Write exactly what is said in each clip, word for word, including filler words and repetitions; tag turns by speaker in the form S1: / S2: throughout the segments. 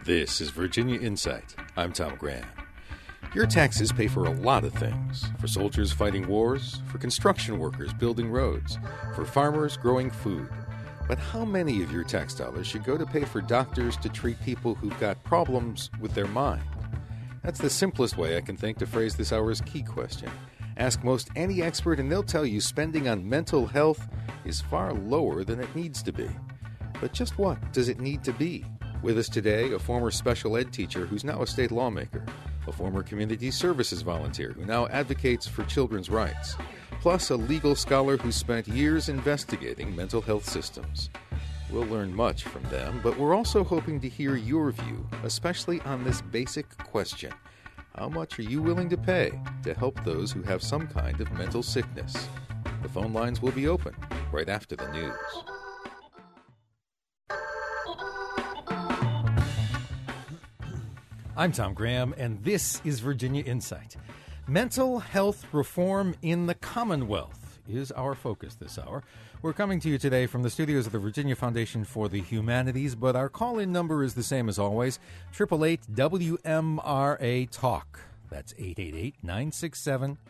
S1: This is Virginia Insight. I'm Tom Graham. Your taxes pay for a lot of things. For soldiers fighting wars, for construction workers building roads, for farmers growing food. But how many of your tax dollars should go to pay for doctors to treat people who've got problems with their mind? That's the simplest way I can think to phrase this hour's key question. Ask most any expert and they'll tell you spending on mental health is far lower than it needs to be. But just what does it need to be? With us today, a former special ed teacher who's now a state lawmaker, a former community services volunteer who now advocates for children's rights, plus a legal scholar who spent years investigating mental health systems. We'll learn much from them, but we're also hoping to hear your view, especially on this basic question. How much are you willing to pay to help those who have some kind of mental sickness? The phone lines will be open right after the news. I'm Tom Graham, and this is Virginia Insight. Mental health reform in the Commonwealth is our focus this hour. We're coming to you today from the studios of the Virginia Foundation for the Humanities, but our call-in number is the same as always, eight eight eight W M R A Talk. That's eight eight eight, nine six seven,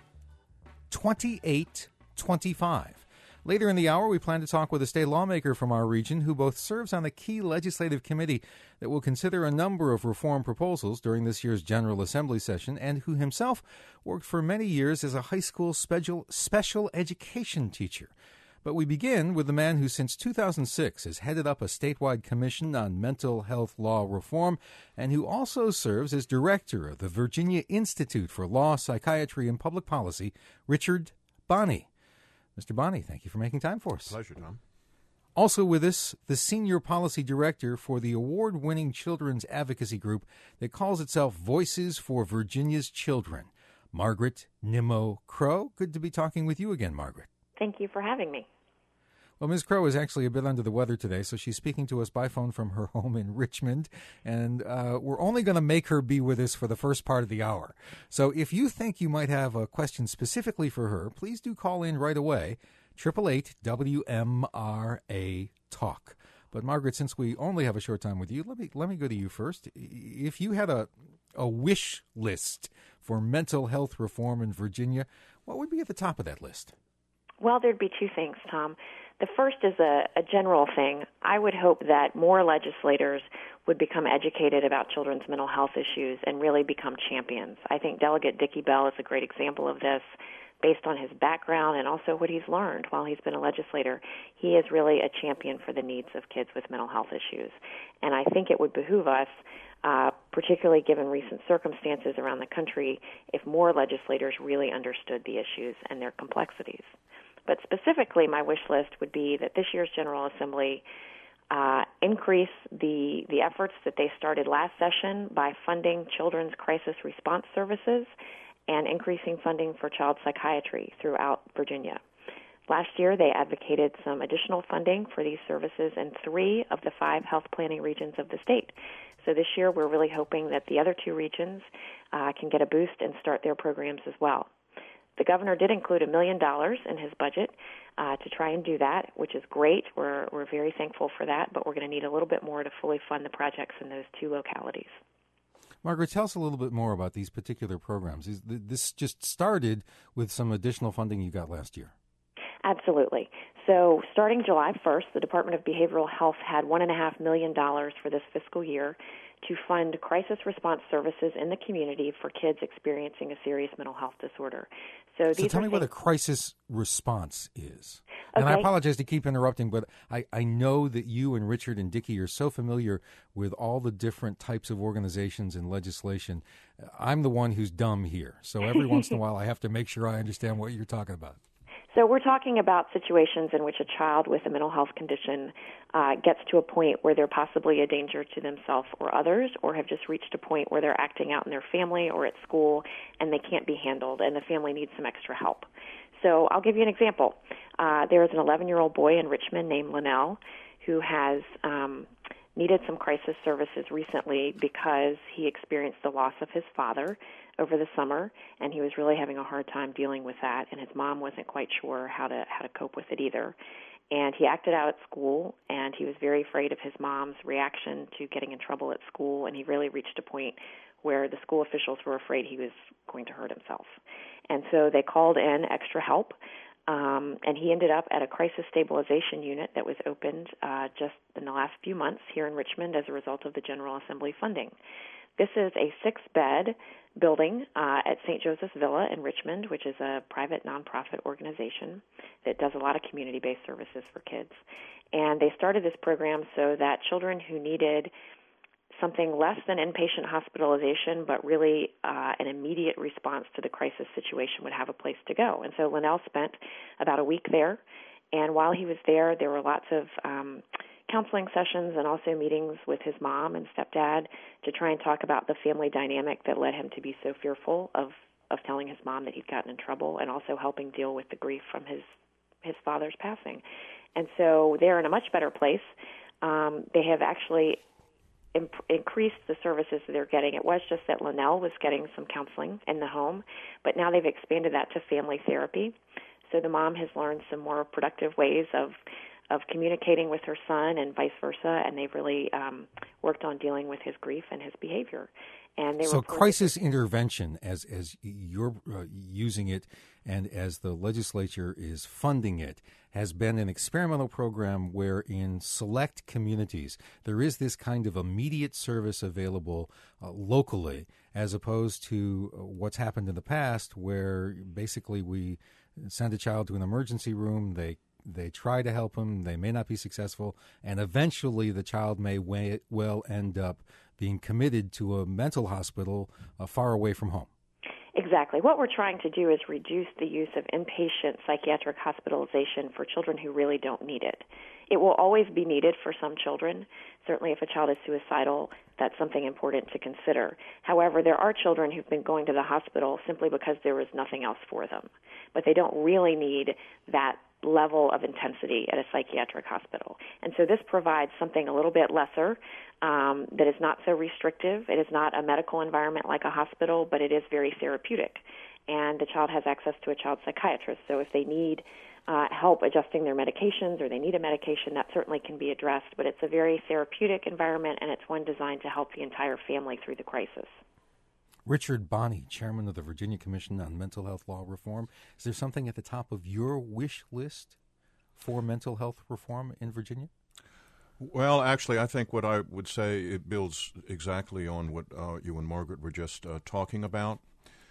S1: two eight two five. Later in the hour, we plan to talk with a state lawmaker from our region who both serves on the key legislative committee that will consider a number of reform proposals during this year's General Assembly session, and who himself worked for many years as a high school special, special education teacher. But we begin with the man who since two thousand six has headed up a statewide commission on mental health law reform, and who also serves as director of the Virginia Institute for Law, Psychiatry, and Public Policy, Richard Bonney. Mister Bonney, thank you for making time for us.
S2: Pleasure, Tom.
S1: Also with us, the Senior Policy Director for the award-winning children's advocacy group that calls itself Voices for Virginia's Children, Margaret Nimmo Crow. Good to be talking with you again, Margaret.
S3: Thank you for having me.
S1: Well, Miz Crow is actually a bit under the weather today, so she's speaking to us by phone from her home in Richmond, and uh, we're only going to make her be with us for the first part of the hour. So if you think you might have a question specifically for her, please do call in right away, eight eight eight W M R A Talk. But Margaret, since we only have a short time with you, let me let me go to you first. If you had a a wish list for mental health reform in Virginia, what would be at the top of that list?
S3: Well, there'd be two things, Tom. The first is a, a general thing. I would hope that more legislators would become educated about children's mental health issues and really become champions. I think Delegate Dickie Bell is a great example of this based on his background and also what he's learned while he's been a legislator. He is really a champion for the needs of kids with mental health issues. And I think it would behoove us, uh, particularly given recent circumstances around the country, if more legislators really understood the issues and their complexities. But specifically, my wish list would be that this year's General Assembly uh, increase the, the efforts that they started last session by funding children's crisis response services and increasing funding for child psychiatry throughout Virginia. Last year, they advocated some additional funding for these services in three of the five health planning regions of the state. So this year, we're really hoping that the other two regions uh, can get a boost and start their programs as well. The governor did include a million dollars in his budget uh, to try and do that, which is great. We're we're very thankful for that, but we're going to need a little bit more to fully fund the projects in those two localities.
S1: Margaret, tell us a little bit more about these particular programs. Is this just started with some additional funding you got last year?
S3: Absolutely. So starting July first, the Department of Behavioral Health had one point five million dollars for this fiscal year to fund crisis response services in the community for kids experiencing a serious mental health disorder. So,
S1: so
S3: these
S1: tell me
S3: things-
S1: what a crisis response is.
S3: Okay.
S1: And I apologize to keep interrupting, but I, I know that you and Richard and Dickie are so familiar with all the different types of organizations and legislation. I'm the one who's dumb here. So every once in a while I have to make sure I understand what you're talking about.
S3: So we're talking about situations in which a child with a mental health condition uh, gets to a point where they're possibly a danger to themselves or others, or have just reached a point where they're acting out in their family or at school and they can't be handled and the family needs some extra help. So I'll give you an example. Uh, there is an eleven-year-old boy in Richmond named Linnell who has um, needed some crisis services recently because he experienced the loss of his father over the summer, and he was really having a hard time dealing with that, and his mom wasn't quite sure how to how to cope with it either. And he acted out at school, and he was very afraid of his mom's reaction to getting in trouble at school, and he really reached a point where the school officials were afraid he was going to hurt himself. And so they called in extra help, um, and he ended up at a crisis stabilization unit that was opened uh, just in the last few months here in Richmond as a result of the General Assembly funding. This is a six-bed building uh, at Saint Joseph's Villa in Richmond, which is a private nonprofit organization that does a lot of community-based services for kids. And they started this program so that children who needed something less than inpatient hospitalization, but really uh, an immediate response to the crisis situation would have a place to go. And so Linnell spent about a week there, and while he was there, there were lots of um, counseling sessions and also meetings with his mom and stepdad to try and talk about the family dynamic that led him to be so fearful of, of telling his mom that he'd gotten in trouble, and also helping deal with the grief from his, his father's passing. And so they're in a much better place. Um, they have actually imp- increased the services that they're getting. It was just that Linnell was getting some counseling in the home, but now they've expanded that to family therapy. So the mom has learned some more productive ways of of communicating with her son and vice versa, and they've really um, worked on dealing with his grief and his behavior. And they
S2: so crisis
S3: that-
S2: intervention, as as you're uh, using it and as the legislature is funding it, has been an experimental program where in select communities there is this kind of immediate service available uh, locally, as opposed to uh, what's happened in the past where basically we send a child to an emergency room, they They try to help him. They may not be successful. And eventually the child may way, well end up being committed to a mental hospital uh, far away from home.
S3: Exactly. What we're trying to do is reduce the use of inpatient psychiatric hospitalization for children who really don't need it. It will always be needed for some children. Certainly if a child is suicidal, that's something important to consider. However, there are children who've been going to the hospital simply because there was nothing else for them. But they don't really need that level of intensity at a psychiatric hospital. And so this provides something a little bit lesser um, that is not so restrictive. It is not a medical environment like a hospital, but it is very therapeutic. And the child has access to a child psychiatrist. So if they need uh, help adjusting their medications or they need a medication, that certainly can be addressed. But it's a very therapeutic environment, and it's one designed to help the entire family through the crisis.
S2: Richard Bonney, chairman of the Virginia Commission on Mental Health Law Reform. Is there something at the top of your wish list for mental health reform in Virginia?
S4: Well, actually, I think what I would say, it builds exactly on what uh, you and Margaret were just uh, talking about.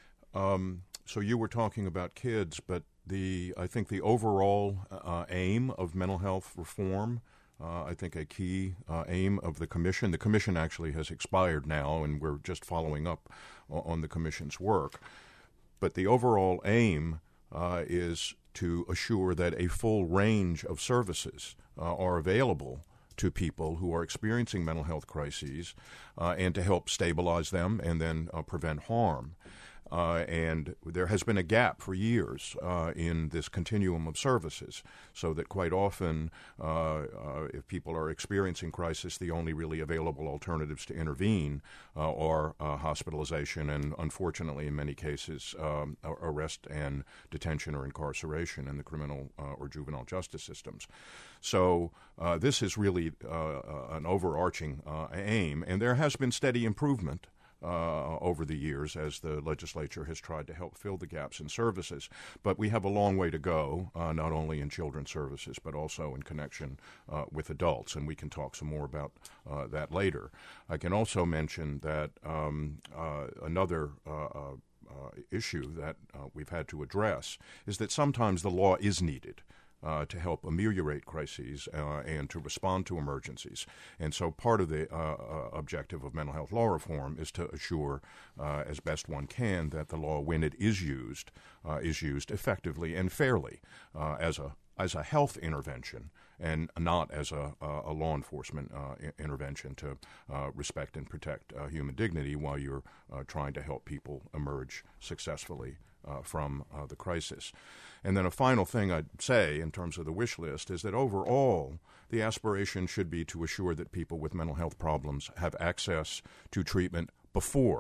S4: Um, so you were talking about kids, but the I think the overall uh, aim of mental health reform, Uh, I think a key uh, aim of the commission, the commission actually has expired now, and we're just following up on, on the commission's work. But the overall aim uh, is to assure that a full range of services uh, are available to people who are experiencing mental health crises uh, and to help stabilize them and then uh, prevent harm. Uh, and there has been a gap for years uh, in this continuum of services, so that quite often, uh, uh, if people are experiencing crisis, the only really available alternatives to intervene uh, are uh, hospitalization and, unfortunately, in many cases, um, arrest and detention or incarceration in the criminal uh, or juvenile justice systems. So uh, this is really uh, an overarching uh, aim, and there has been steady improvement Uh, over the years as the legislature has tried to help fill the gaps in services. But we have a long way to go, uh, not only in children's services, but also in connection uh, with adults, and we can talk some more about uh, that later. I can also mention that um, uh, another uh, uh, issue that uh, we've had to address is that sometimes the law is needed Uh, to help ameliorate crises uh, and to respond to emergencies. And so part of the uh, uh, objective of mental health law reform is to assure, uh, as best one can, that the law, when it is used, uh, is used effectively and fairly uh, as a as a health intervention and not as a, a law enforcement uh, intervention to uh, respect and protect uh, human dignity while you're uh, trying to help people emerge successfully Uh, from uh, the crisis. And then a final thing I'd say in terms of the wish list is that overall the aspiration should be to assure that people with mental health problems have access to treatment before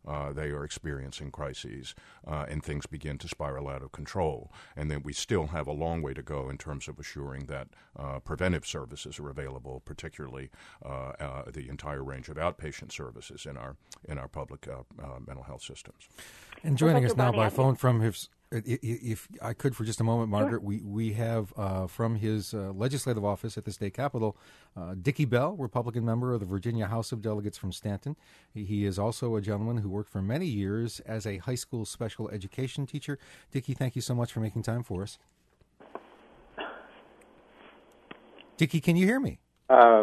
S4: uh, they are experiencing crises uh, and things begin to spiral out of control. And then we still have a long way to go in terms of assuring that uh, preventive services are available, particularly uh, uh, the entire range of outpatient services in our in our public uh, uh, mental health systems.
S2: And joining us now by phone from his, if I could for just a moment, Margaret,
S3: Sure.
S2: we, we have uh, from his uh, legislative office at the state capitol, uh, Dickie Bell, Republican member of the Virginia House of Delegates from Stanton. He, he is also a gentleman who worked for many years as a high school special education teacher. Dickie, thank you so much for making time for us. Dickie, can you hear me?
S5: Uh,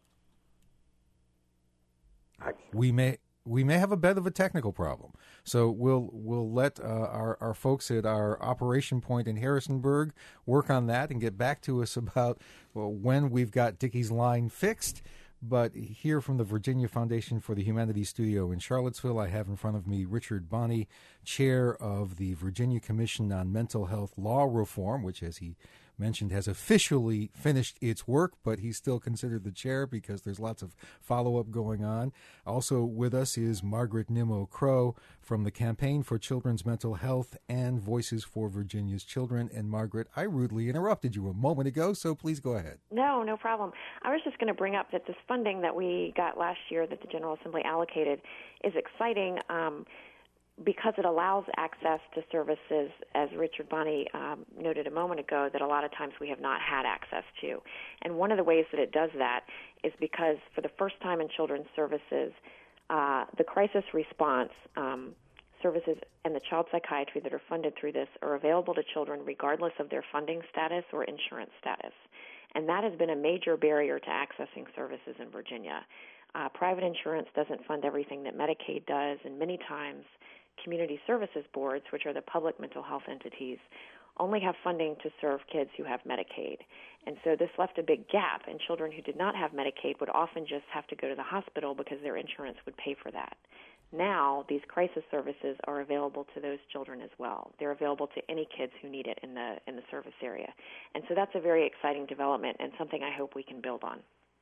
S2: we may... We may have a bit of a technical problem, so we'll we'll let uh, our our folks at our operation point in Harrisonburg work on that and get back to us about well, when we've got Dickie's line fixed. But here from the Virginia Foundation for the Humanities Studio in Charlottesville, I have in front of me Richard Bonney, chair of the Virginia Commission on Mental Health Law Reform, which, as he mentioned, has officially finished its work, but he's still considered the chair because there's lots of follow-up going on. Also with us is Margaret Nimmo Crow from the Campaign for Children's Mental Health and Voices for Virginia's Children. And Margaret, I rudely interrupted you a moment ago, so please go ahead.
S3: No, no problem. I was just going to bring up that this funding that we got last year that the General Assembly allocated is exciting um, because it allows access to services, as Richard Bonney um, noted a moment ago, that a lot of times we have not had access to. And one of the ways that it does that is because for the first time in children's services, uh, the crisis response um, services and the child psychiatry that are funded through this are available to children regardless of their funding status or insurance status. And that has been a major barrier to accessing services in Virginia. Uh, private insurance doesn't fund everything that Medicaid does, and many times community services boards, which are the public mental health entities, only have funding to serve kids who have Medicaid. And so this left a big gap, and children who did not have Medicaid would often just have to go to the hospital because their insurance would pay for that. Now, these crisis services are available to those children as well. They're available to any kids who need it in the in the service area. And so that's a very exciting development and something I hope we can build on.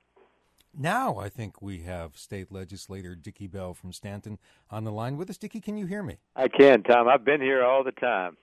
S2: Now I think we have State Legislator Dickie Bell from Stanton on the line with us. Dickie, can you hear me?
S5: I can, Tom. I've been here all the time.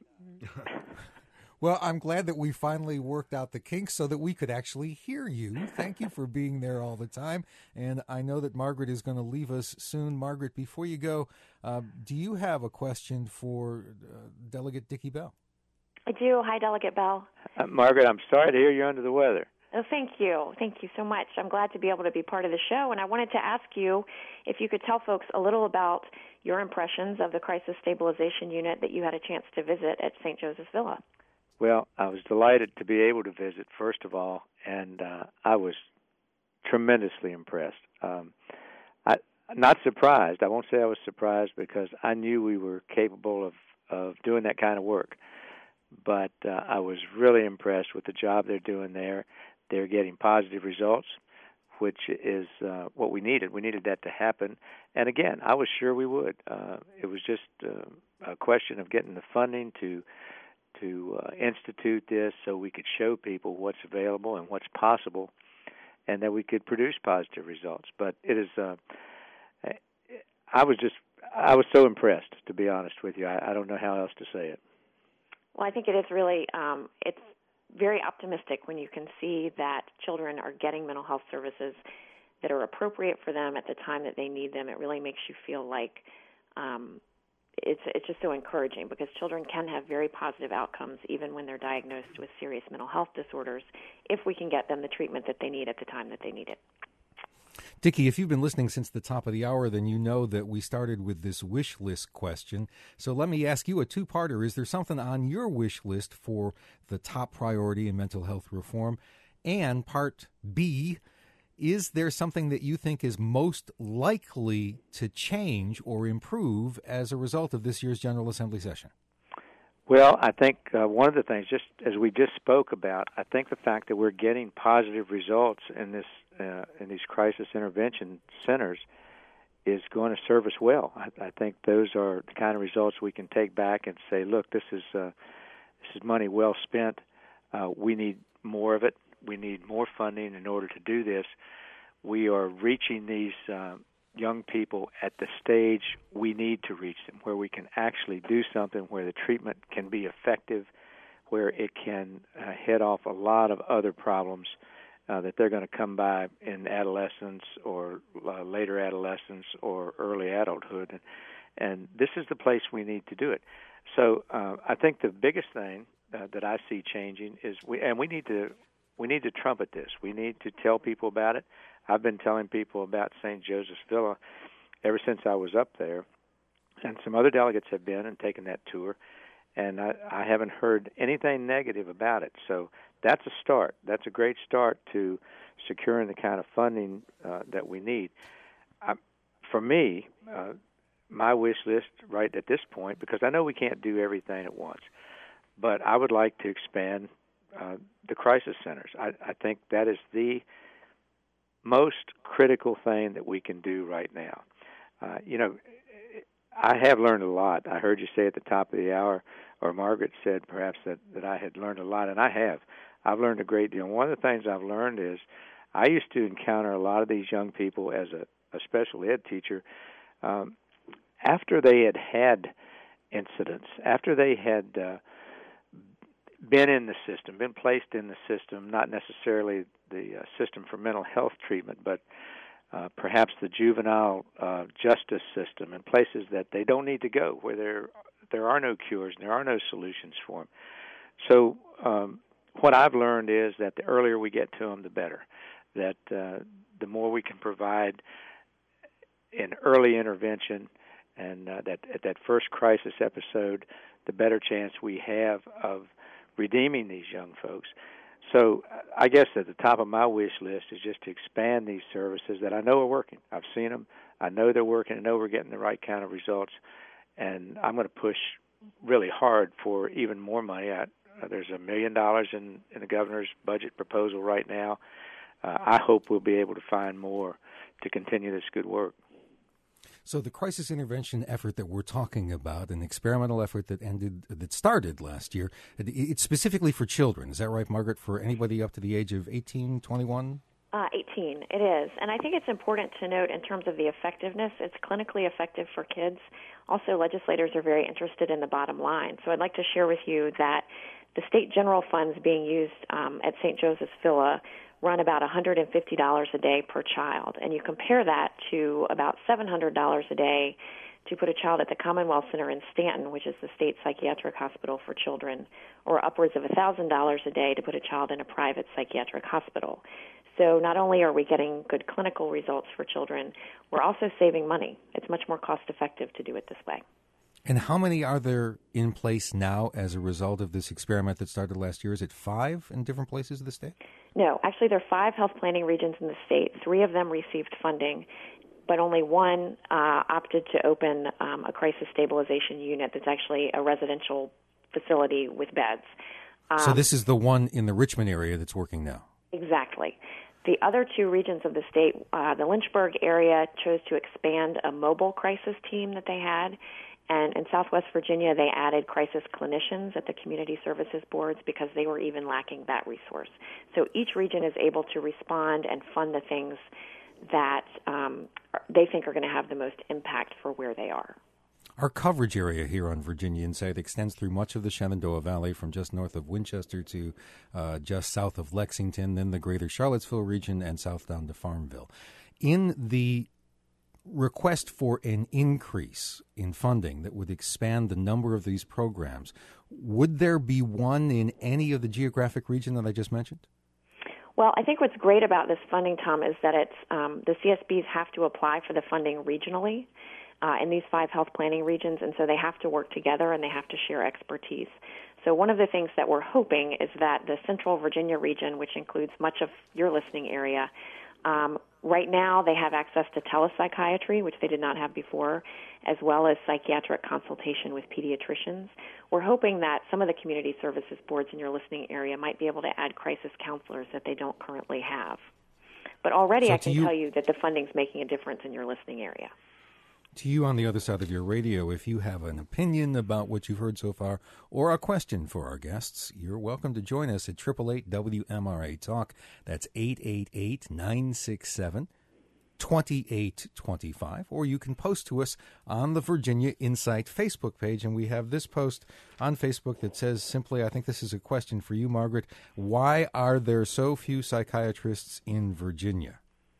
S2: Well, I'm glad that we finally worked out the kinks so that we could actually hear you. Thank you for being there all the time. And I know that Margaret is going to leave us soon. Margaret, before you go, uh, do you have a question for uh, Delegate Dickie Bell?
S3: I do. Hi, Delegate Bell.
S5: Uh, Margaret, I'm sorry to hear you're under the weather.
S3: Oh, thank you. Thank you so much. I'm glad to be able to be part of the show. And I wanted to ask you if you could tell folks a little about your impressions of the Crisis Stabilization Unit that you had a chance to visit at Saint Joseph's Villa.
S5: Well, I was delighted to be able to visit, first of all, and uh, I was tremendously impressed. Um, I not surprised. I won't say I was surprised because I knew we were capable of, of doing that kind of work. But uh, I was really impressed with the job they're doing there. They're getting positive results, which is uh, what we needed. We needed that to happen. And again, I was sure we would. Uh, it was just uh, a question of getting the funding to to uh, institute this so we could show people what's available and what's possible, and that we could produce positive results. But it is, uh, I was just, I was so impressed, to be honest with you. I, I don't know how else to say it.
S3: Well, I think it is really, um, it's very optimistic when you can see that children are getting mental health services that are appropriate for them at the time that they need them. It really makes you feel like um, it's it's just so encouraging because children can have very positive outcomes even when they're diagnosed with serious mental health disorders if we can get them the treatment that they need at the time that they need it.
S2: Dickie, if you've been listening since the top of the hour, then you know that we started with this wish list question. So let me ask you a two-parter. Is there something on your wish list for the top priority in mental health reform? And part B, is there something that you think is most likely to change or improve as a result of this year's General Assembly session?
S5: Well, I think uh, one of the things, just as we just spoke about, I think the fact that we're getting positive results in this uh, in these crisis intervention centers is going to serve us well. I, I think those are the kind of results we can take back and say, look, this is uh, this is money well spent. Uh, we need more of it. We need more funding in order to do this. We are reaching these uh, young people at the stage we need to reach them, where we can actually do something, where the treatment can be effective, where it can uh, head off a lot of other problems uh, that they're going to come by in adolescence or uh, later adolescence or early adulthood. And, and this is the place we need to do it. So uh, I think the biggest thing uh, that I see changing is, we, and we need to we need to trumpet this. We need to tell people about it. I've been telling people about Saint Joseph's Villa ever since I was up there, and some other delegates have been and taken that tour, and I, I haven't heard anything negative about it. So that's a start. That's a great start to securing the kind of funding uh, that we need. I, for me, uh, my wish list right at this point, because I know we can't do everything at once, but I would like to expand uh, the crisis centers. I, I think that is the most critical thing that we can do right now. Uh, you know, I have learned a lot. I heard you say at the top of the hour, or Margaret said perhaps that, that I had learned a lot, and I have. I've learned a great deal. One of the things I've learned is I used to encounter a lot of these young people as a, a special ed teacher um, after they had had incidents, after they had uh, been in the system, been placed in the system, not necessarily the uh, system for mental health treatment, but uh, perhaps the juvenile uh, justice system, in places that they don't need to go, where there there are no cures and there are no solutions for them. So um, what I've learned is that the earlier we get to them, the better. That uh, the more we can provide in early intervention, and uh, that at that first crisis episode, the better chance we have of redeeming these young folks. So I guess at the top of my wish list is just to expand these services that I know are working. I've seen them. I know they're working. I know we're getting the right kind of results. And I'm going to push really hard for even more money. I, uh, there's a million dollars in, in the governor's budget proposal right now. Uh, I hope we'll be able to find more to continue this good work.
S2: So the crisis intervention effort that we're talking about, an experimental effort that ended, that started last year, it's specifically for children. Is that right, Margaret, for anybody up to the age of eighteen, twenty-one?
S3: Uh, eighteen, it is. And I think it's important to note in terms of the effectiveness, it's clinically effective for kids. Also, legislators are very interested in the bottom line. So I'd like to share with you that the state general funds being used um, at Saint Joseph's Villa run about one hundred fifty dollars a day per child. And you compare that to about seven hundred dollars a day to put a child at the Commonwealth Center in Stanton, which is the state psychiatric hospital for children, or upwards of one thousand dollars a day to put a child in a private psychiatric hospital. So not only are we getting good clinical results for children, we're also saving money. It's much more cost-effective to do it this way.
S2: And how many are there in place now as a result of this experiment that started last year? Is it five in different places of the state?
S3: No, actually there are five health planning regions in the state. Three of them received funding, but only one uh, opted to open um, a crisis stabilization unit that's actually a residential facility with beds. Um,
S2: so this is the one in the Richmond area that's working now?
S3: Exactly. The other two regions of the state, uh, the Lynchburg area chose to expand a mobile crisis team that they had. And in Southwest Virginia, they added crisis clinicians at the community services boards because they were even lacking that resource. So each region is able to respond and fund the things that um, they think are going to have the most impact for where they are.
S2: Our coverage area here on Virginia Insight extends through much of the Shenandoah Valley, from just north of Winchester to uh, just south of Lexington, then the greater Charlottesville region, and south down to Farmville. In the request for an increase in funding that would expand the number of these programs, would there be one in any of the geographic region that I just mentioned?
S3: Well, I think what's great about this funding, Tom, is that it's um, the C S Bs have to apply for the funding regionally uh, in these five health planning regions, and so they have to work together and they have to share expertise. So one of the things that we're hoping is that the Central Virginia region, which includes much of your listening area, um, right now they have access to telepsychiatry, which they did not have before, as well as psychiatric consultation with pediatricians. We're hoping that some of the community services boards in your listening area might be able to add crisis counselors that they don't currently have. But already
S2: so
S3: I can
S2: you,
S3: tell you that the funding's making a difference in your listening area.
S2: To you on the other side of your radio, if you have an opinion about what you've heard so far or a question for our guests, you're welcome to join us at eight eight eight W M R A Talk. That's eight eight eight, nine six seven, twenty-eight twenty-five, or you can post to us on the Virginia Insight Facebook page. And we have this post on Facebook that says simply, I think this is a question for you, Margaret, why are there so few psychiatrists in Virginia?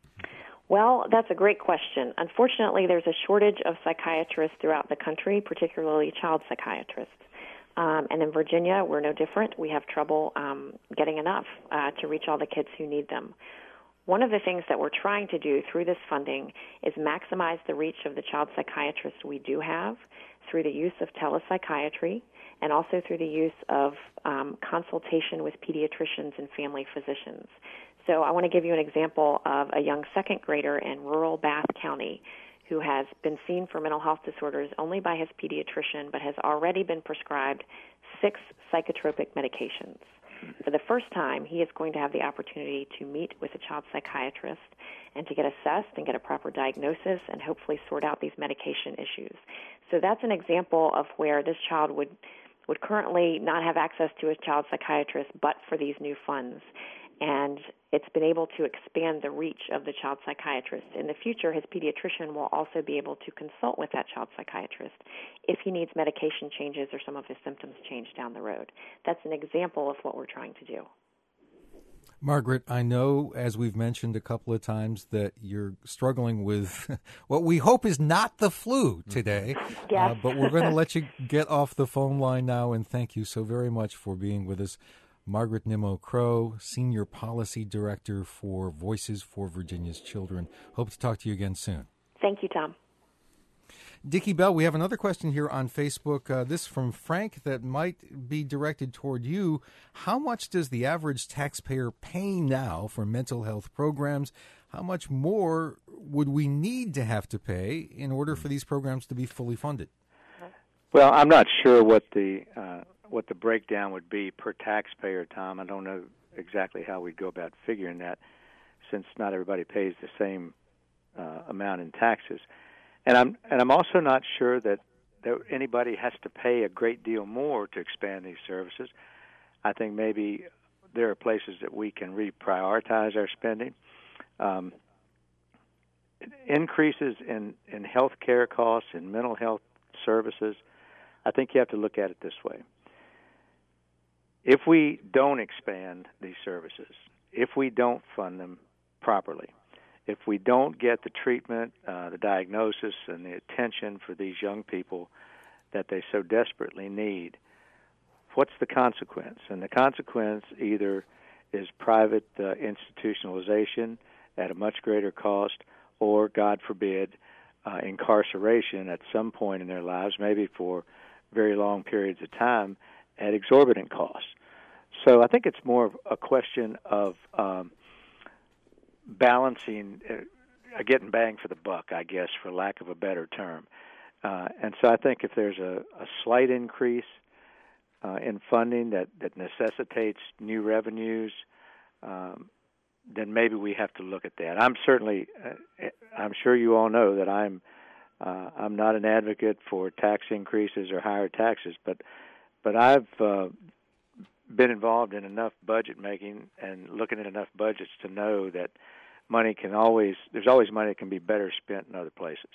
S3: Well, that's a great question. Unfortunately, there's a shortage of psychiatrists throughout the country, particularly child psychiatrists. Um, and in Virginia, we're no different. We have trouble um, getting enough uh, to reach all the kids who need them. One of the things that we're trying to do through this funding is maximize the reach of the child psychiatrists we do have through the use of telepsychiatry and also through the use of um, consultation with pediatricians and family physicians. So I want to give you an example of a young second grader in rural Bath County who has been seen for mental health disorders only by his pediatrician, but has already been prescribed six psychotropic medications. For the first time, he is going to have the opportunity to meet with a child psychiatrist and to get assessed and get a proper diagnosis and hopefully sort out these medication issues. So that's an example of where this child would, would currently not have access to a child psychiatrist but for these new funds. And it's been able to expand the reach of the child psychiatrist. In the future, his pediatrician will also be able to consult with that child psychiatrist if he needs medication changes or some of his symptoms change down the road. That's an example of what we're trying to do.
S2: Margaret, I know, as we've mentioned a couple of times, that you're struggling with what we hope is not the flu today.
S3: Yes.
S2: Uh, but we're going to let you get off the phone line now, and thank you so very much for being with us. Margaret Nimmo-Crowe, Senior Policy Director for Voices for Virginia's Children. Hope to talk to you again soon.
S3: Thank you, Tom.
S2: Dickie Bell, we have another question here on Facebook. Uh, this from Frank that might be directed toward you. How much does the average taxpayer pay now for mental health programs? How much more would we need to have to pay in order for these programs to be fully funded?
S5: Well, I'm not sure what the uh, what the breakdown would be per taxpayer, Tom. I don't know exactly how we'd go about figuring that, since not everybody pays the same uh, amount in taxes. And I'm and I'm also not sure that, that anybody has to pay a great deal more to expand these services. I think maybe there are places that we can reprioritize our spending. Um, increases in, in health care costs and mental health services, I think you have to look at it this way. If we don't expand these services, if we don't fund them properly, if we don't get the treatment, uh, the diagnosis, and the attention for these young people that they so desperately need, what's the consequence? And the consequence either is private uh, institutionalization at a much greater cost, or, God forbid, uh, incarceration at some point in their lives, maybe for very long periods of time, at exorbitant costs. So I think it's more of a question of um, balancing, uh, getting bang for the buck, I guess, for lack of a better term. Uh, and so I think if there's a, a slight increase uh, in funding that, that necessitates new revenues, um, then maybe we have to look at that. I'm certainly, uh, I'm sure you all know that I'm, uh, I'm not an advocate for tax increases or higher taxes, but, but I've uh, been involved in enough budget making and looking at enough budgets to know that money can always, there's always money that can be better spent in other places.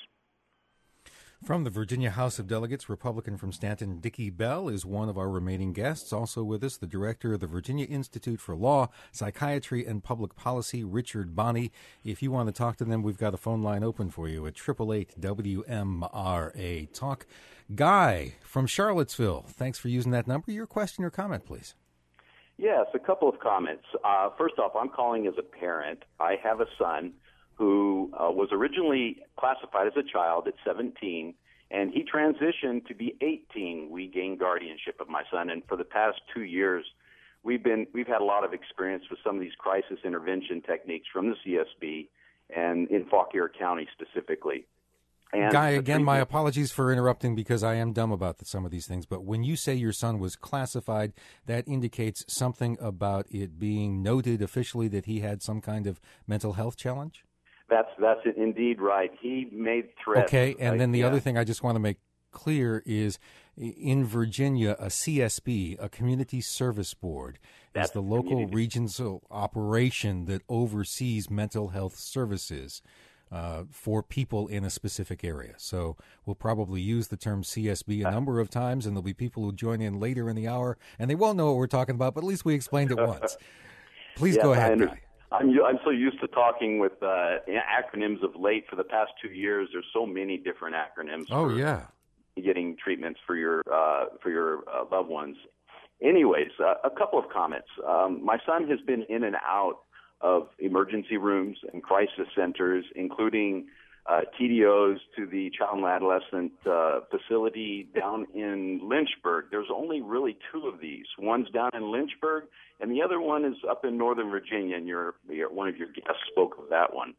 S2: From the Virginia House of Delegates, Republican from Stanton, Dickie Bell is one of our remaining guests. Also with us, the director of the Virginia Institute for Law, Psychiatry, and Public Policy, Richard Bonney. If you want to talk to them, we've got a phone line open for you at eight eight eight W M R A Talk. Guy from Charlottesville, thanks for using that number. Your question or comment, please.
S6: Yes, a couple of comments. Uh, first off, I'm calling as a parent. I have a son who uh, was originally classified as a child at seventeen, and he transitioned to be eighteen. We gained guardianship of my son, and for the past two years, we've been we've had a lot of experience with some of these crisis intervention techniques from the C S B and in Fauquier County specifically. And
S2: Guy, again, my apologies for interrupting because I am dumb about the, some of these things, but when you say your son was classified, that indicates something about it being noted officially that he had some kind of mental health challenge?
S6: That's that's indeed right. He made threats.
S2: Okay, and
S6: like,
S2: then the
S6: yeah.
S2: other thing I just want to make clear is in Virginia, a C S B, a Community Service Board,
S6: That's
S2: is the local
S6: community.
S2: regional operation that oversees mental health services. uh, for people in a specific area. So we'll probably use the term C S B a number of times, and there'll be people who join in later in the hour, and they won't know what we're talking about, but at least we explained it once. Please
S6: yes,
S2: go ahead, Guy.
S6: I'm, I'm so used to talking with uh, acronyms of late for the past two years. There's so many different acronyms.
S2: Oh,
S6: for
S2: yeah.
S6: Getting treatments for your uh, for your uh, loved ones. Anyways, uh, a couple of comments. Um, my son has been in and out of emergency rooms and crisis centers, including uh, T D Os to the child and adolescent uh, facility down in Lynchburg. There's only really two of these. One's down in Lynchburg, and the other one is up in Northern Virginia, and your, your, one of your guests spoke of that one.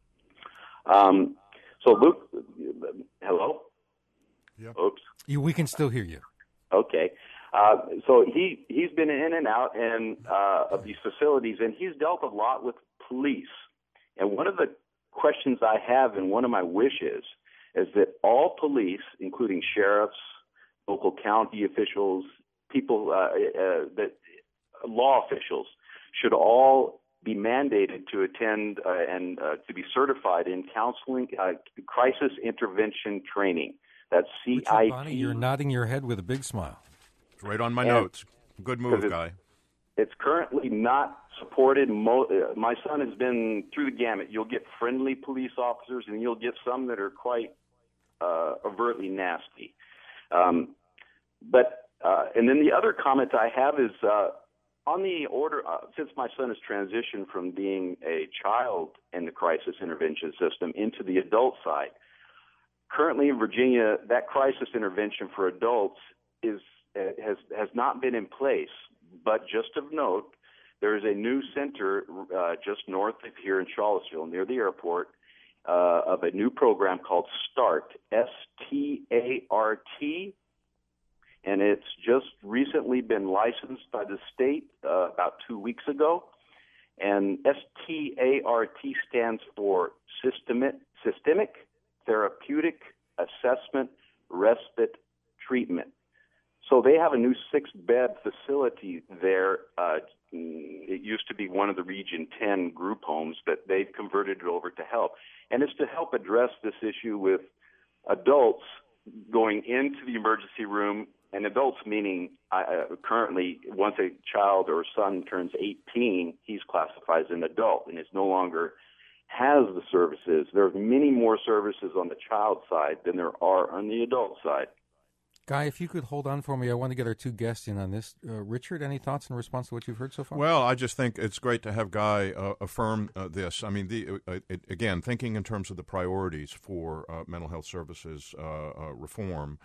S6: Um, so, Luke, hello?
S4: Yep.
S6: Oops.
S2: You, we can still hear you.
S6: Okay. Uh, so he, he's been in and out and, uh, of these facilities, and he's dealt a lot with police. And one of the questions I have and one of my wishes is that all police, including sheriffs, local county officials, people, uh, uh, that law officials, should all be mandated to attend uh, and uh, to be certified in counseling, uh, crisis intervention training. That's C I T.
S2: Richard Bonney, you're nodding your head with a big smile.
S4: It's right on my
S6: And-
S4: notes. Good move,
S6: it's-
S4: Guy.
S6: It's currently not supported. Mo- uh, my son has been through the gamut. You'll get friendly police officers, and you'll get some that are quite uh, overtly nasty. Um, but uh, and then the other comment I have is uh, on the order. Uh, since my son has transitioned from being a child in the crisis intervention system into the adult side, currently in Virginia, that crisis intervention for adults is has has not been in place. But just of note, there is a new center uh, just north of here in Charlottesville, near the airport, uh, of a new program called START, S T A R T, and it's just recently been licensed by the state uh, about two weeks ago. And S T A R T stands for Systemic, Systemic Therapeutic Assessment Respite Treatment. So they have a new six-bed facility there. Uh, it used to be one of the Region ten group homes, but they've converted it over to help. And it's to help address this issue with adults going into the emergency room, and adults meaning uh, currently once a child or son turns eighteen, he's classified as an adult and is no longer has the services. There are many more services on the child side than there are on the adult side.
S2: Guy, if you could hold on for me, I want to get our two guests in on this. Uh, Richard, any thoughts in response to what you've heard so far?
S4: Well, I just think it's great to have Guy uh, affirm uh, this. I mean, the, uh, it, again, thinking in terms of the priorities for uh, mental health services uh, uh, reform,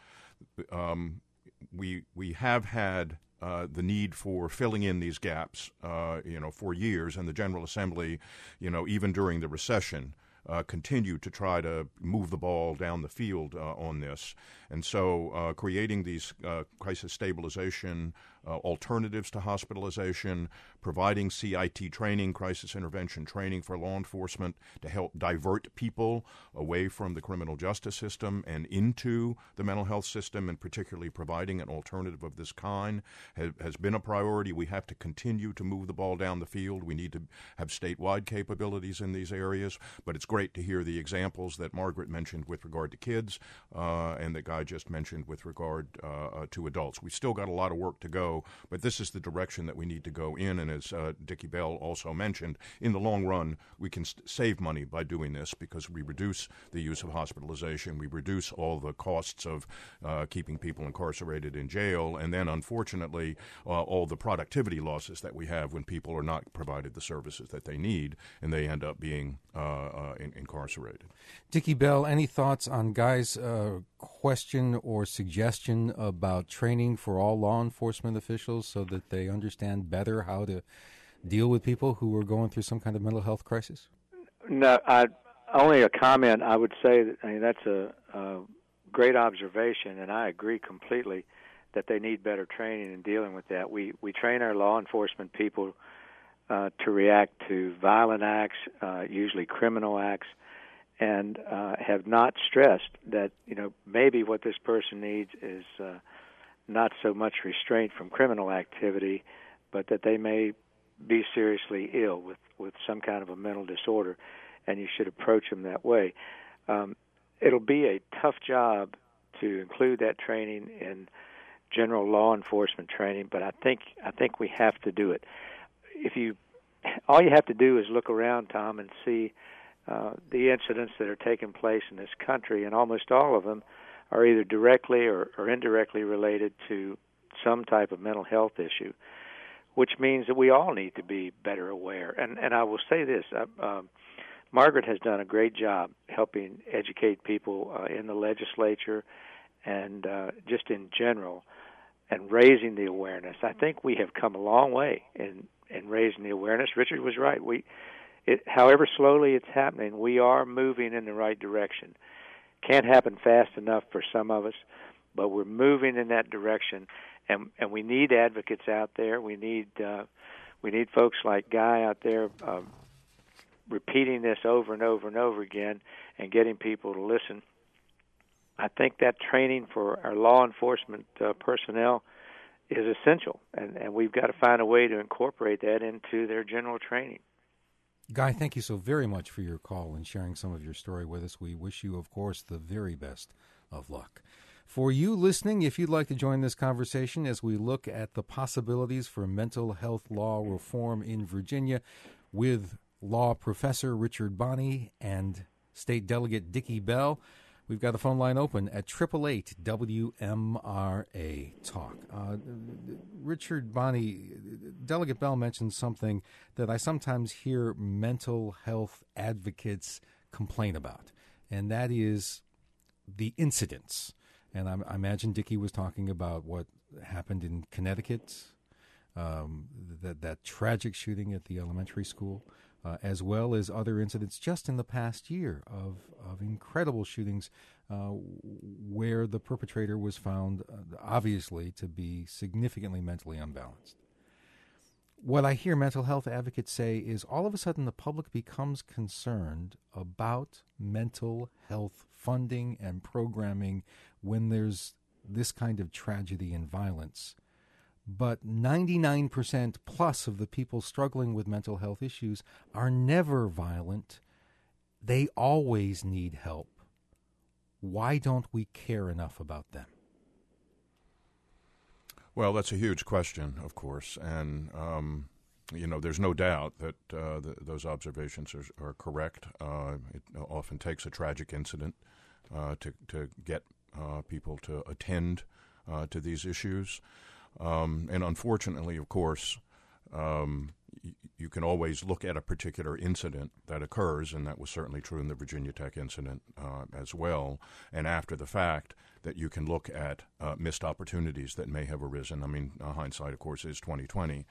S4: um, we we have had uh, the need for filling in these gaps, uh, you know, for years, and the General Assembly, you know, even during the recession, Uh, continue to try to move the ball down the field uh, on this. And so uh, creating these uh, crisis stabilization uh, alternatives to hospitalization, providing C I T training, crisis intervention training for law enforcement to help divert people away from the criminal justice system and into the mental health system, and particularly providing an alternative of this kind has, has been a priority. We have to continue to move the ball down the field. We need to have statewide capabilities in these areas, but it's great to hear the examples that Margaret mentioned with regard to kids uh, and that Guy just mentioned with regard uh, uh, to adults. We've still got a lot of work to go, but this is the direction that we need to go in. And as uh, Dickie Bell also mentioned, in the long run, we can st- save money by doing this because we reduce the use of hospitalization, we reduce all the costs of uh, keeping people incarcerated in jail, and then, unfortunately, uh, all the productivity losses that we have when people are not provided the services that they need, and they end up being uh, uh, in- incarcerated.
S2: Dickie Bell, any thoughts on Guy's uh, question or suggestion about training for all law enforcement officials so that they understand better how to deal with people who are going through some kind of mental health crisis?
S5: No, I, only a comment. I would say that I mean, that's a, a great observation, and I agree completely that they need better training in dealing with that. We we train our law enforcement people uh, to react to violent acts, uh, usually criminal acts, and uh, have not stressed that, you know, maybe what this person needs is uh, not so much restraint from criminal activity, but that they may be seriously ill with, with some kind of a mental disorder. and you should approach them that way. Um, it'll be a tough job to include that training in general law enforcement training, but I think I think we have to do it. If you, all you have to do is look around, Tom, and see uh, the incidents that are taking place in this country, and almost all of them are either directly or, or indirectly related to some type of mental health issue, which means that we all need to be better aware. And and I will say this, uh, uh, Margaret has done a great job helping educate people uh, in the legislature and uh, just in general, and raising the awareness. I think we have come a long way in, in raising the awareness. Richard was right. We, it, however slowly it's happening, we are moving in the right direction. Can't happen fast enough for some of us, but we're moving in that direction, and and we need advocates out there. We need uh, we need folks like Guy out there uh, repeating this over and over and over again, and getting people to listen. I think that training for our law enforcement uh, personnel is essential, and, and we've got to find a way to incorporate that into their general training.
S2: Guy, thank you so very much for your call and sharing some of your story with us. We wish you, of course, the very best of luck. For you listening, if you'd like to join this conversation as we look at the possibilities for mental health law reform in Virginia with law professor Richard Bonney and State Delegate Dickie Bell, we've got the phone line open at eight eight eight W M R A Talk. Uh, Richard Bonney, Delegate Bell mentioned something that I sometimes hear mental health advocates complain about, and that is the incidents. And I, I imagine Dickie was talking about what happened in Connecticut, um, that, that tragic shooting at the elementary school. Uh, as well as other incidents just in the past year of, of incredible shootings uh, where the perpetrator was found, uh, obviously, to be significantly mentally unbalanced. What I hear mental health advocates say is all of a sudden the public becomes concerned about mental health funding and programming when there's this kind of tragedy and violence. But ninety-nine percent plus of the people struggling with mental health issues are never violent. They always need help. Why don't we care enough about them?
S4: Well, that's a huge question, of course, and um, you know, there's no doubt that uh, the, those observations are, are correct. Uh, it often takes a tragic incident uh, to to get uh, people to attend uh, to these issues. Um, and unfortunately, of course, um, y- you can always look at a particular incident that occurs, and that was certainly true in the Virginia Tech incident uh, as well, and after the fact that you can look at uh, missed opportunities that may have arisen. I mean, uh, hindsight, of course, is twenty twenty.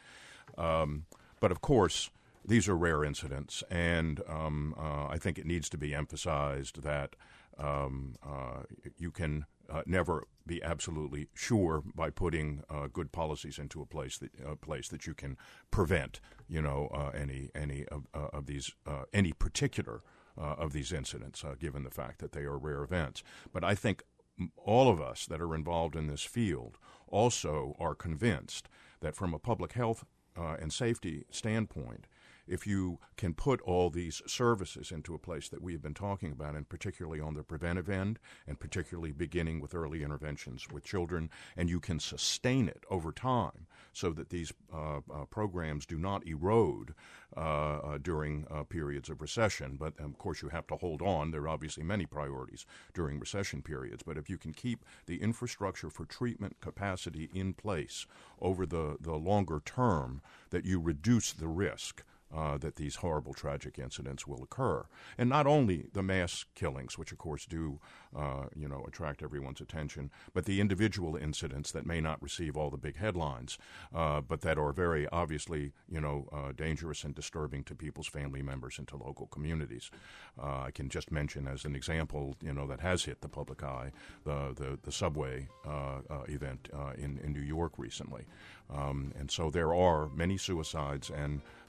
S4: Um, but, of course, these are rare incidents, and um, uh, I think it needs to be emphasized that um, uh, you can uh, never be absolutely sure by putting uh, good policies into a place that a place that you can prevent, you know, uh, any any of, uh, of these uh, any particular uh, of these incidents, uh, given the fact that they are rare events. But I think all of us that are involved in this field also are convinced that from a public health uh, and safety standpoint, if you can put all these services into a place that we have been talking about, and particularly on the preventive end, and particularly beginning with early interventions with children, and you can sustain it over time so that these uh, uh, programs do not erode uh, uh, during uh, periods of recession. But, of course, you have to hold on. There are obviously many priorities during recession periods. But if you can keep the infrastructure for treatment capacity in place over the, the longer term, that you reduce the risk Uh, that these horrible, tragic incidents will occur. And not only the mass killings, which, of course, do, uh, you know, attract everyone's attention, but the individual incidents that may not receive all the big headlines, uh, but that are very obviously, you know, uh, dangerous and disturbing to people's family members and to local communities. Uh, I can just mention as an example, you know, that has hit the public eye, the, the, the subway uh, uh, event uh, in, in New York recently. Um, and so there are many suicides and uh, uh,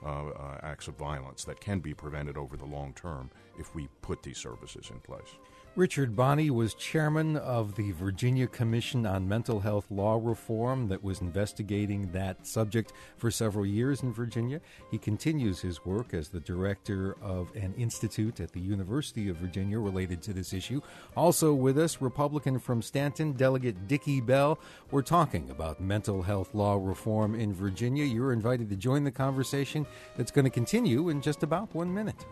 S4: uh, acts of violence that can be prevented over the long term if we put these services in place.
S2: Richard Bonney was chairman of the Virginia Commission on Mental Health Law Reform that was investigating that subject for several years in Virginia. He continues his work as the director of an institute at the University of Virginia related to this issue. Also with us, Republican from Stanton, Delegate Dickie Bell. We're talking about mental health law reform in Virginia. You're invited to join the conversation that's going to continue in just about one minute.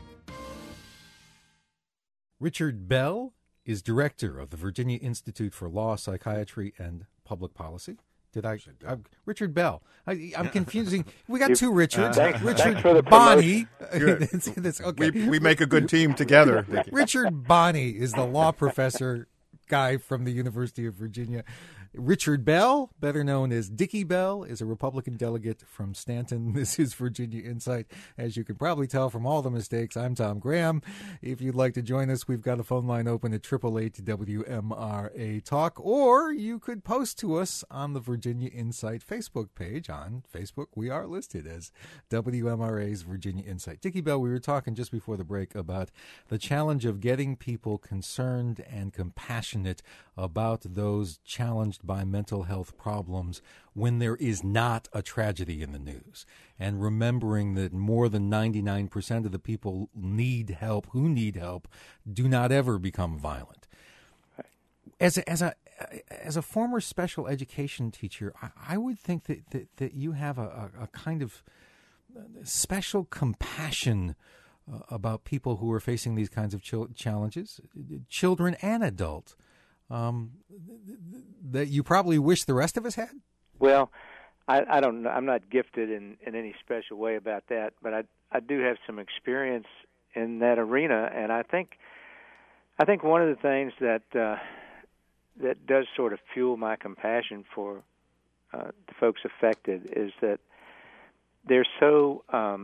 S2: Richard Bell is director of the Virginia Institute for Law, Psychiatry, and Public Policy. Did I? I Richard Bell. I, I'm confusing. We got two Richards.
S5: Uh, thanks,
S2: Richard
S5: thanks for the
S2: Bonney.
S4: Good.
S2: That's okay.
S4: We, we make a good team together.
S2: Richard Bonney is the law professor guy from the University of Virginia. Richard Bell, better known as Dickie Bell, is a Republican delegate from Stanton. This is Virginia Insight. As you can probably tell from all the mistakes, I'm Tom Graham. If you'd like to join us, we've got a phone line open at eight eight eight W M R A Talk, or you could post to us on the Virginia Insight Facebook page. On Facebook, we are listed as W M R A's Virginia Insight. Dickie Bell, we were talking just before the break about the challenge of getting people concerned and compassionate about those challenged by mental health problems when there is not a tragedy in the news, and remembering that more than ninety-nine percent of the people need help who need help do not ever become violent. As a, as a as a former special education teacher, I, I would think that, that, that you have a, a, a kind of special compassion uh, about people who are facing these kinds of ch- challenges, children and adults. Um, that you probably wish the rest of us had?
S5: Well, I, I don't know. I'm not gifted in, in any special way about that, but I I do have some experience in that arena, and I think I think one of the things that uh, that does sort of fuel my compassion for uh, the folks affected is that they're so um,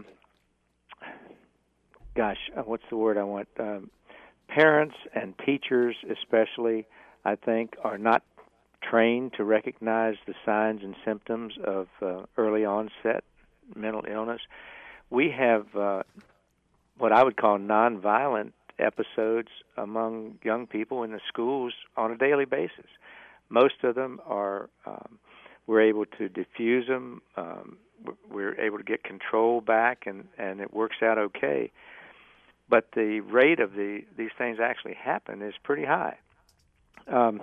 S5: gosh, what's the word I want? Um, parents and teachers, especially, I think, are not trained to recognize the signs and symptoms of uh, early onset mental illness. We have uh, what I would call nonviolent episodes among young people in the schools on a daily basis. Most of them are, um, we're able to diffuse them, um, we're able to get control back, and, and it works out okay. But the rate of the these things actually happen is pretty high. Um,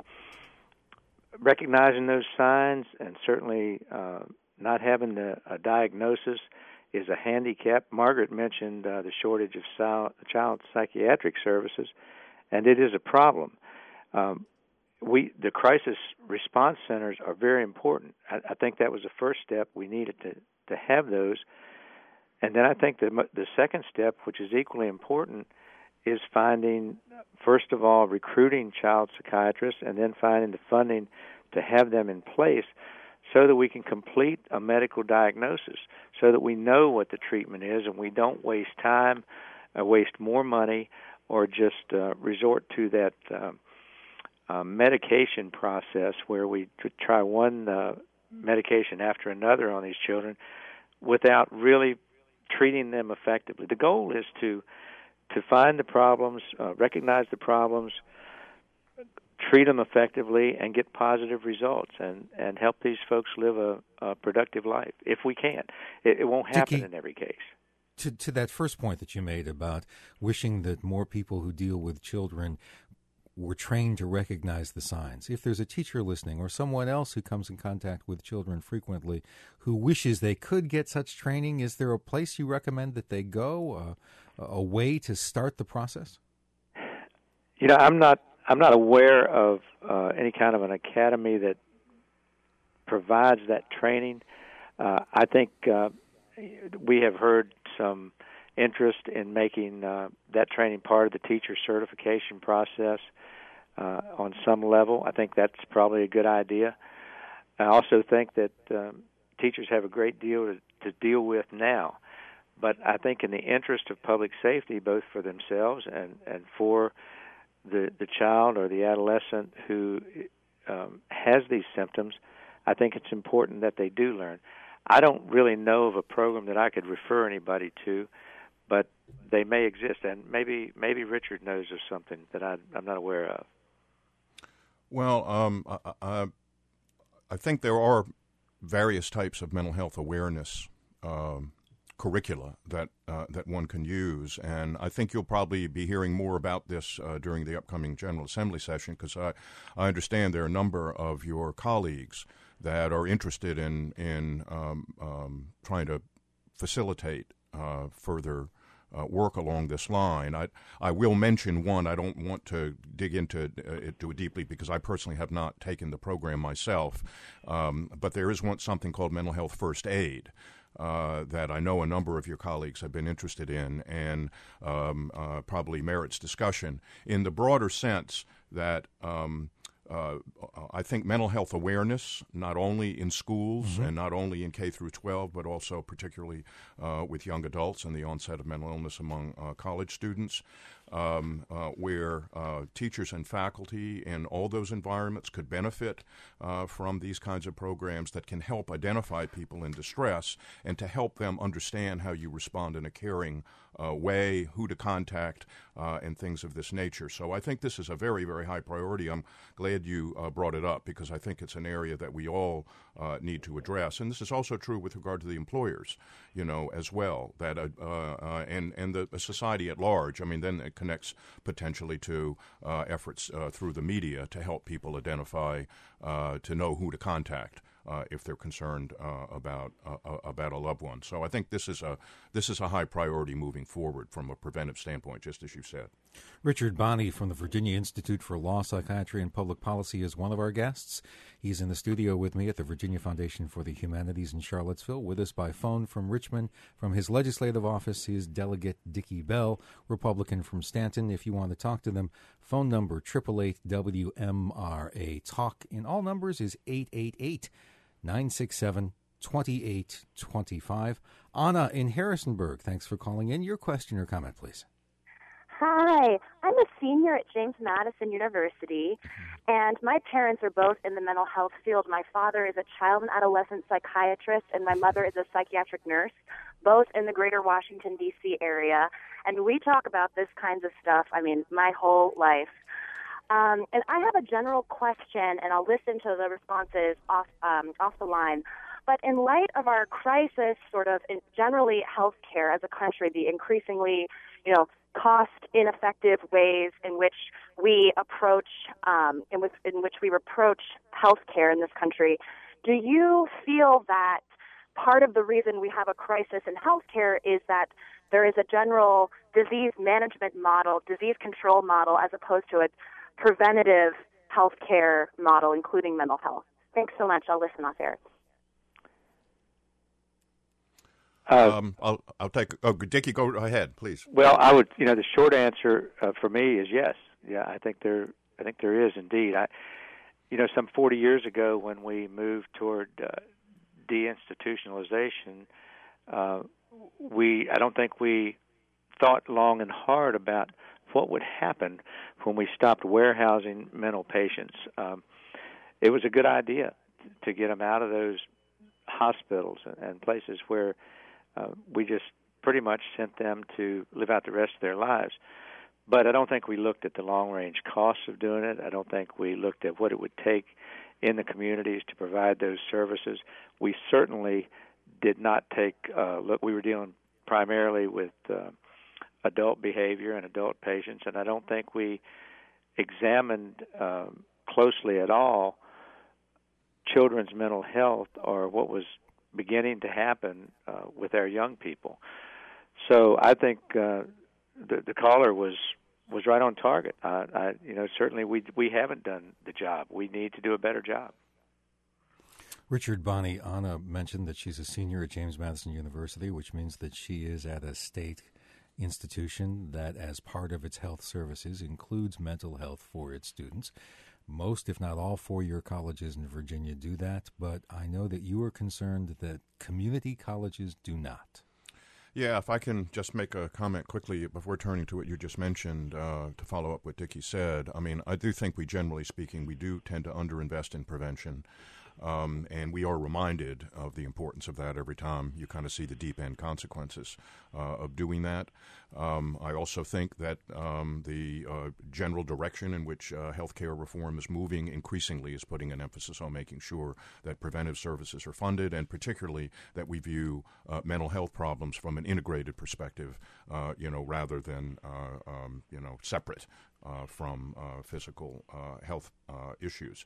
S5: recognizing those signs and certainly uh, not having the, a diagnosis is a handicap. Margaret mentioned uh, the shortage of child, child psychiatric services, and it is a problem. Um, we the crisis response centers are very important. I, I think that was the first step. We needed to, to have those. And then I think the, the second step, which is equally important, is finding, first of all, recruiting child psychiatrists, and then finding the funding to have them in place so that we can complete a medical diagnosis, so that we know what the treatment is and we don't waste time, uh, waste more money, or just uh, resort to that uh, uh, medication process where we try one uh, medication after another on these children without really treating them effectively. The goal is to to find the problems, uh, recognize the problems, treat them effectively, and get positive results, and, and help these folks live a, a productive life, if we can. It, it won't happen
S2: Dickie,
S5: in every case.
S2: To, to that first point that you made about wishing that more people who deal with children were trained to recognize the signs. If there's a teacher listening or someone else who comes in contact with children frequently who wishes they could get such training, is there a place you recommend that they go, uh, a way to start the process?
S5: You know, I'm not I'm not aware of uh, any kind of an academy that provides that training. Uh, I think uh, we have heard some interest in making uh, that training part of the teacher certification process uh, on some level. I think that's probably a good idea. I also think that um, teachers have a great deal to, to deal with now. But I think in the interest of public safety, both for themselves and, and for the, the child or the adolescent who um, has these symptoms, I think it's important that they do learn. I don't really know of a program that I could refer anybody to, but they may exist, and maybe maybe Richard knows of something that I, I'm not aware of.
S4: Well, um, I, I, I think there are various types of mental health awareness um, curricula that uh, that one can use, and I think you'll probably be hearing more about this uh, during the upcoming General Assembly session, because I, I understand there are a number of your colleagues that are interested in in um, um, trying to facilitate uh, further uh, work along this line. I I will mention one. I don't want to dig into uh, it too deeply because I personally have not taken the program myself, um, but there is one something called Mental Health First Aid. Uh, that I know a number of your colleagues have been interested in, and um, uh, probably merits discussion in the broader sense that um, uh, I think mental health awareness, not only in schools mm-hmm. and not only in K through twelve, but also particularly uh, with young adults and the onset of mental illness among uh, college students, um, uh, where uh, teachers and faculty in all those environments could benefit uh, from these kinds of programs that can help identify people in distress and to help them understand how you respond in a caring uh, way, who to contact, uh, and things of this nature. So I think this is a very, very high priority. I'm glad you uh, brought it up because I think it's an area that we all uh, need to address. And this is also true with regard to the employers, you know, as well, that uh, uh, and, and the society at large. I mean, then it connects potentially to uh, efforts uh, through the media to help people identify, uh, to know who to contact. Uh, if they're concerned uh, about uh, about a loved one. So I think this is a this is a high priority moving forward from a preventive standpoint, just as you said.
S2: Richard Bonney from the Virginia Institute for Law, Psychiatry, and Public Policy is one of our guests. He's in the studio with me at the Virginia Foundation for the Humanities in Charlottesville. With us by phone from Richmond, from his legislative office, is Delegate Dickie Bell, Republican from Stanton. If you want to talk to them, phone number eight eight eight W M R A. Talk in all numbers is eight eight eight, nine six seven, two eight two five. Anna in Harrisonburg, thanks for calling in. Your question or comment, please.
S7: Hi, I'm a senior at James Madison University, and my parents are both in the mental health field. My father is a child and adolescent psychiatrist, and my mother is a psychiatric nurse, both in the greater Washington, D C area. And we talk about this kinds of stuff, I mean, my whole life. Um, and I have a general question, and I'll listen to the responses off um, off the line. But in light of our crisis, sort of in generally healthcare as a country, the increasingly, you know, cost-ineffective ways in which we approach, um, in, which, in which we approach healthcare in this country, do you feel that part of the reason we have a crisis in healthcare is that there is a general disease management model, disease control model, as opposed to a preventative healthcare model, including mental health? Thanks so much. I'll listen off air.
S5: Uh,
S4: um, I'll, I'll take. Oh, Dickie, go ahead, please.
S5: Well, I would. You know, the short answer uh, for me is yes. Yeah, I think there. I think there is indeed. I, you know, some forty years ago, when we moved toward uh, deinstitutionalization, uh, we. I don't think we thought long and hard about what would happen when we stopped warehousing mental patients. Um, it was a good idea to get them out of those hospitals and, and places where uh, we just pretty much sent them to live out the rest of their lives. But I don't think we looked at the long-range costs of doing it. I don't think we looked at what it would take in the communities to provide those services. We certainly did not take uh, look. We were dealing primarily with uh, adult behavior and adult patients, and I don't think we examined uh, closely at all children's mental health or what was beginning to happen uh, with our young people. So I think uh, the, the caller was was right on target. I, I, you know, certainly we we haven't done the job. We need to do a better job.
S2: Richard Bonney, Anna mentioned that she's a senior at James Madison University, which means that she is at a state institution that, as part of its health services, includes mental health for its students. Most, if not all, four-year colleges in Virginia do that, but I know that you are concerned that community colleges do not.
S4: Yeah, if I can just make a comment quickly before turning to what you just mentioned uh, to follow up what Dickie said. I mean, I do think we, generally speaking, we do tend to underinvest in prevention. Um, and we are reminded of the importance of that every time you kind of see the deep end consequences uh, of doing that. Um, I also think that um, the uh, general direction in which uh, healthcare reform is moving increasingly is putting an emphasis on making sure that preventive services are funded, and particularly that we view uh, mental health problems from an integrated perspective, uh, you know, rather than uh, um, you know separate uh, from uh, physical uh, health uh, issues.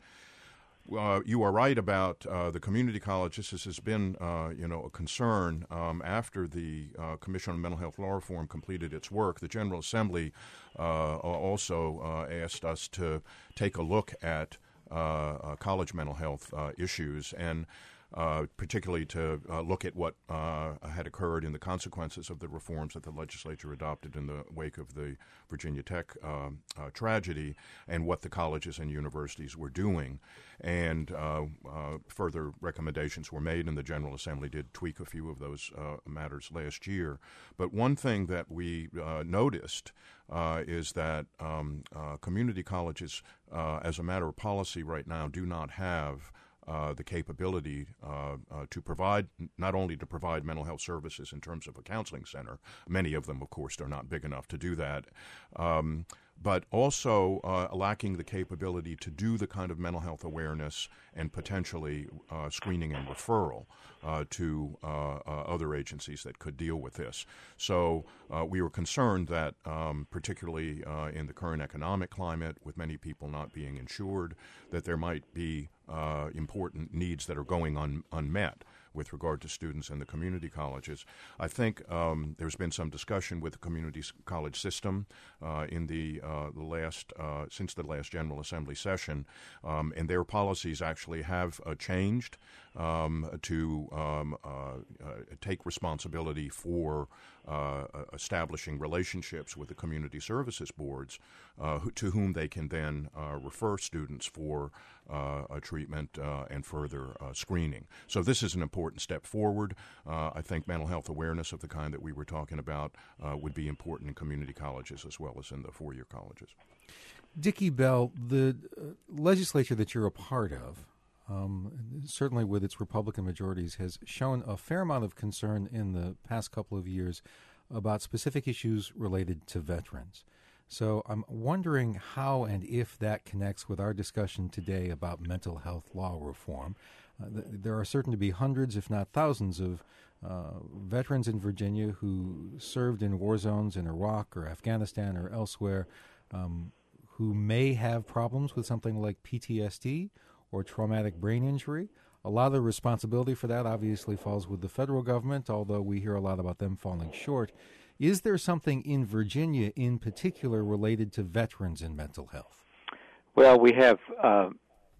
S4: Uh, you are right about uh, the community colleges. This has been, uh, you know, a concern um, after the uh, Commission on Mental Health Law Reform completed its work. The General Assembly uh, also uh, asked us to take a look at uh, uh, college mental health uh, issues, and uh, particularly to uh, look at what uh, had occurred in the consequences of the reforms that the legislature adopted in the wake of the Virginia Tech uh, uh, tragedy, and what the colleges and universities were doing. And uh, uh, further recommendations were made, and the General Assembly did tweak a few of those uh, matters last year. But one thing that we uh, noticed uh, is that um, uh, community colleges, uh, as a matter of policy right now, do not have Uh, the capability uh, uh, to provide, not only to provide mental health services in terms of a counseling center. Many of them, of course, are not big enough to do that. Um, but also uh, lacking the capability to do the kind of mental health awareness and potentially uh, screening and referral uh, to uh, uh, other agencies that could deal with this. So uh, we were concerned that, um, particularly uh, in the current economic climate, with many people not being insured, that there might be uh, important needs that are going un- unmet with regard to students in the community colleges. I think um, there's been some discussion with the community college system uh, in the uh, the last uh, since the last General Assembly session, um, and their policies actually have uh, changed um, to um, uh, uh, take responsibility for uh, establishing relationships with the community services boards, uh, who, to whom they can then uh, refer students for uh, a treatment uh, and further uh, screening. So this is an important step forward. Uh, I think mental health awareness of the kind that we were talking about uh, would be important in community colleges as well as in the four-year colleges.
S2: Dickie Bell, the uh, legislature that you're a part of, um, certainly with its Republican majorities, has shown a fair amount of concern in the past couple of years about specific issues related to veterans. So I'm wondering how and if that connects with our discussion today about mental health law reform. Uh, th- there are certain to be hundreds, if not thousands, of uh, veterans in Virginia who served in war zones in Iraq or Afghanistan or elsewhere, um, who may have problems with something like P T S D or traumatic brain injury. A lot of the responsibility for that obviously falls with the federal government, although we hear a lot about them falling short. Is there something in Virginia in particular related to veterans and mental health?
S5: Well, we have uh,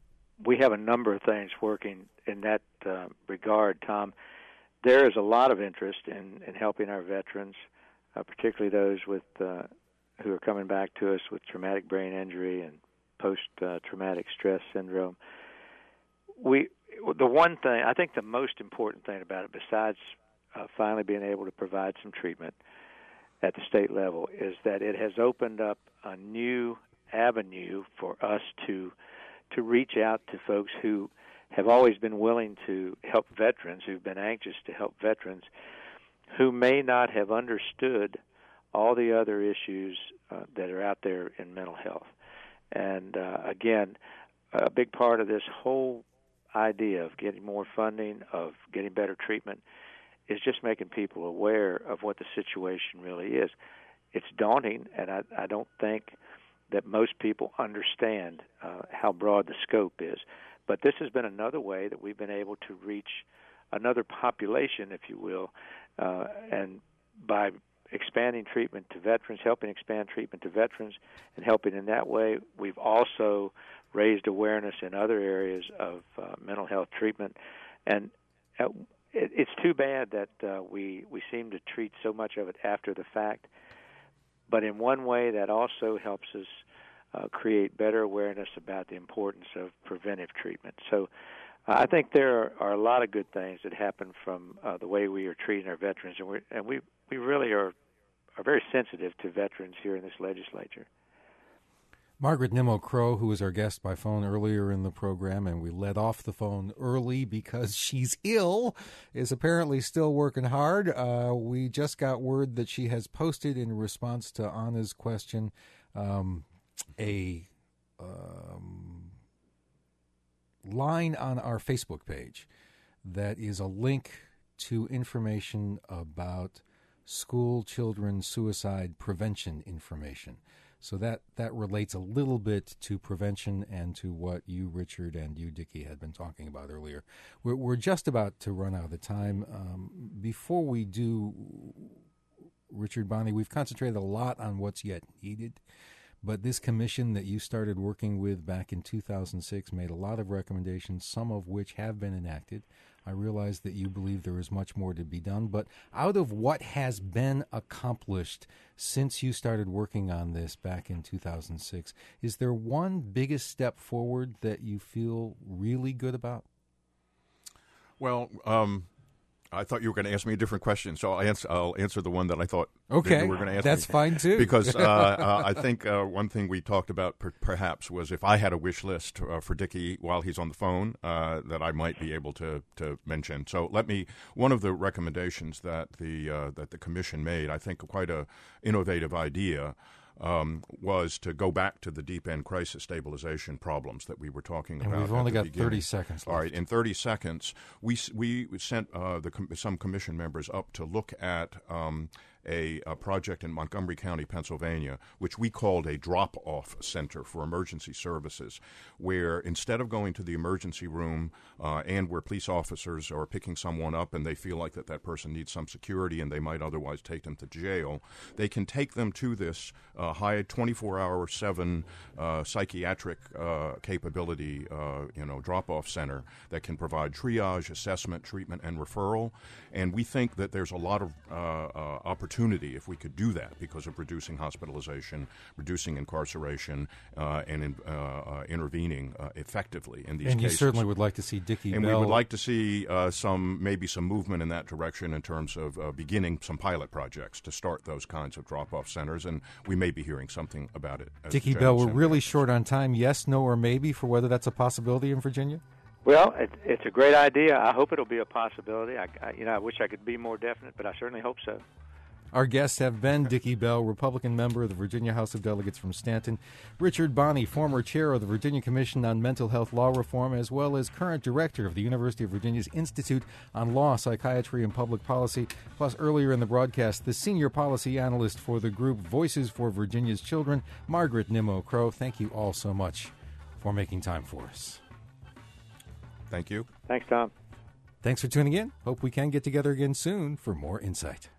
S5: we have a number of things working in that uh, regard, Tom. There is a lot of interest in, in helping our veterans, uh, particularly those with uh, who are coming back to us with traumatic brain injury and post-traumatic uh, stress syndrome. We the one thing, I think the most important thing about it, besides uh, finally being able to provide some treatment at the state level, is that it has opened up a new avenue for us to to reach out to folks who have always been willing to help veterans, who've been anxious to help veterans, who may not have understood all the other issues uh, that are out there in mental health. And uh, again, a big part of this whole idea of getting more funding, of getting better treatment, is just making people aware of what the situation really is. It's daunting, and I, I don't think that most people understand uh, how broad the scope is. But this has been another way that we've been able to reach another population, if you will, uh, and by expanding treatment to veterans, helping expand treatment to veterans, and helping in that way, we've also raised awareness in other areas of uh, mental health treatment. And uh, it, it's too bad that uh, we, we seem to treat so much of it after the fact. But in one way, that also helps us uh, create better awareness about the importance of preventive treatment. So uh, I think there are, are a lot of good things that happen from uh, the way we are treating our veterans, and, we're, and we we really are are very sensitive to veterans here in this legislature.
S2: Margaret Nimmo Crow, who was our guest by phone earlier in the program, and we let off the phone early because she's ill, is apparently still working hard. Uh, we just got word that she has posted in response to Anna's question um, a um, line on our Facebook page that is a link to information about school children suicide prevention information. So that, that relates a little bit to prevention and to what you, Richard, and you, Dickie, had been talking about earlier. We're, we're just about to run out of time. Um, before we do, Richard Bonney, we've concentrated a lot on what's yet needed, but this commission that you started working with back in two thousand six made a lot of recommendations, some of which have been enacted. I realize that you believe there is much more to be done, but out of what has been accomplished since you started working on this back in two thousand six, is there one biggest step forward that you feel really good about?
S4: Well, um, I thought you were going to ask me a different question, so I'll answer, I'll answer the one that I thought
S2: okay,
S4: you were going to ask
S2: that's
S4: me.
S2: fine, too.
S4: Because uh, uh, I think uh, one thing we talked about per- perhaps was if I had a wish list uh, for Dickie while he's on the phone uh, that I might be able to, to mention. So let me, one of the recommendations that the, uh, that the commission made, I think quite a innovative idea, Um, was to go back to the deep end crisis stabilization problems that we were talking
S2: and
S4: about.
S2: We've only got
S4: beginning.
S2: thirty seconds left.
S4: All right, in thirty seconds, we we sent uh, the com- some commission members up to look at um, a, a project in Montgomery County, Pennsylvania, which we called a drop-off center for emergency services, where instead of going to the emergency room uh, and where police officers are picking someone up and they feel like that that person needs some security and they might otherwise take them to jail, they can take them to this uh, high twenty-four hour, seven uh, psychiatric uh, capability, uh, you know, drop-off center that can provide triage, assessment, treatment, and referral. And we think that there's a lot of uh, uh, opportunity if we could do that because of reducing hospitalization, reducing incarceration, uh, and in, uh, uh, intervening uh, effectively in these
S2: and
S4: cases.
S2: And you certainly would like to see Dickie
S4: And
S2: Bell.
S4: we would like to see uh, some, maybe some movement in that direction in terms of uh, beginning some pilot projects to start those kinds of drop-off centers, and we may be hearing something about it.
S2: Dickie Bell, we're really short on time. Yes, no, or maybe for whether that's a possibility in Virginia?
S5: Well, it, it's a great idea. I hope it'll be a possibility. I, I, you know, I wish I could be more definite, but I certainly hope so.
S2: Our guests have been Dickie Bell, Republican member of the Virginia House of Delegates from Stanton, Richard Bonney, former chair of the Virginia Commission on Mental Health Law Reform, as well as current director of the University of Virginia's Institute on Law, Psychiatry, and Public Policy, plus earlier in the broadcast, the senior policy analyst for the group Voices for Virginia's Children, Margaret Nimmo Crow. Thank you all so much for making time for us.
S4: Thank you.
S5: Thanks, Tom.
S2: Thanks for tuning in. Hope we can get together again soon for more insight.